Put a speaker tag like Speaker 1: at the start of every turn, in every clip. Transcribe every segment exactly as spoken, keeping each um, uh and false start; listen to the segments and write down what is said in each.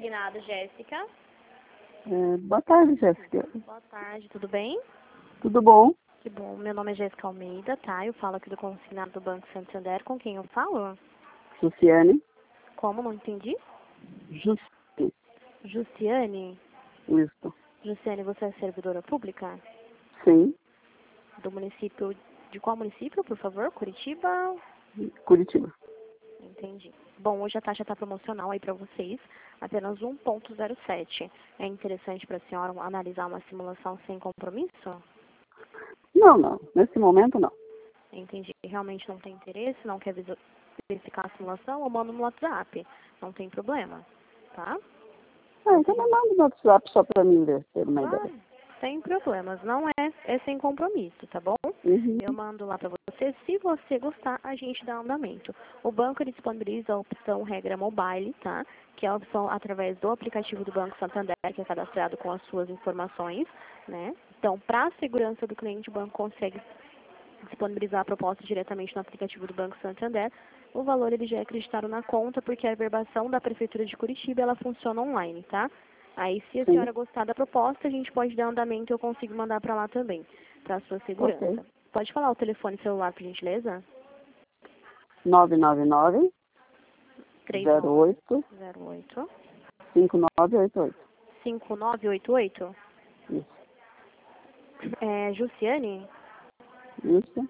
Speaker 1: consignado, Jéssica.
Speaker 2: É, boa tarde, Jéssica.
Speaker 1: Boa tarde, tudo bem?
Speaker 2: Tudo bom?
Speaker 1: Que bom, meu nome é Jéssica Almeida, tá? Eu falo aqui do consignado do Banco Santander. Com quem eu falo?
Speaker 2: Luciane?
Speaker 1: Como? Não entendi.
Speaker 2: Justi.
Speaker 1: Jussiane?
Speaker 2: Isso.
Speaker 1: Jussiane, você é servidora pública?
Speaker 2: Sim.
Speaker 1: Do município... De qual município, por favor? Curitiba?
Speaker 2: Curitiba.
Speaker 1: Entendi. Bom, hoje a taxa está promocional aí para vocês, apenas um ponto zero sete. É interessante para a senhora analisar uma simulação sem compromisso?
Speaker 2: Não, não. Nesse momento, não.
Speaker 1: Entendi. Realmente não tem interesse, não quer visu- verificar a simulação, eu mando no WhatsApp. Não tem problema, tá?
Speaker 2: Ah, então me manda no WhatsApp só para mim ver, ter uma
Speaker 1: Claro,
Speaker 2: ideia.
Speaker 1: sem problemas. Não é, é sem compromisso, tá bom?
Speaker 2: Uhum.
Speaker 1: Eu mando lá para você. Se você gostar, a gente dá andamento. O banco ele disponibiliza a opção regra mobile, tá? Que é a opção através do aplicativo do Banco Santander, que é cadastrado com as suas informações, né? Então, para a segurança do cliente, o banco consegue disponibilizar a proposta diretamente no aplicativo do Banco Santander. O valor ele já é acreditado na conta, porque a verbação da Prefeitura de Curitiba, ela funciona online, tá? Aí, se a
Speaker 2: Sim.
Speaker 1: senhora gostar da proposta, a gente pode dar andamento e eu consigo mandar para lá também, para a sua segurança.
Speaker 2: Ok.
Speaker 1: Pode falar o telefone celular, por gentileza?
Speaker 2: nove nove nove, zero oito,
Speaker 1: zero oito
Speaker 2: cinco nove oito oito.
Speaker 1: cinco nove oito oito.
Speaker 2: Isso.
Speaker 1: É, Jussiane?
Speaker 2: Isso.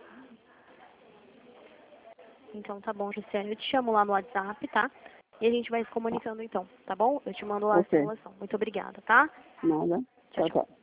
Speaker 1: Então tá bom, Jussiane. Eu te chamo lá no WhatsApp, tá? E a gente vai se comunicando então, tá bom? Eu te mando lá a
Speaker 2: Ok.
Speaker 1: simulação. Muito obrigada, tá?
Speaker 2: Nada.
Speaker 1: Tchau,
Speaker 2: Tchau,
Speaker 1: tchau.
Speaker 2: tchau.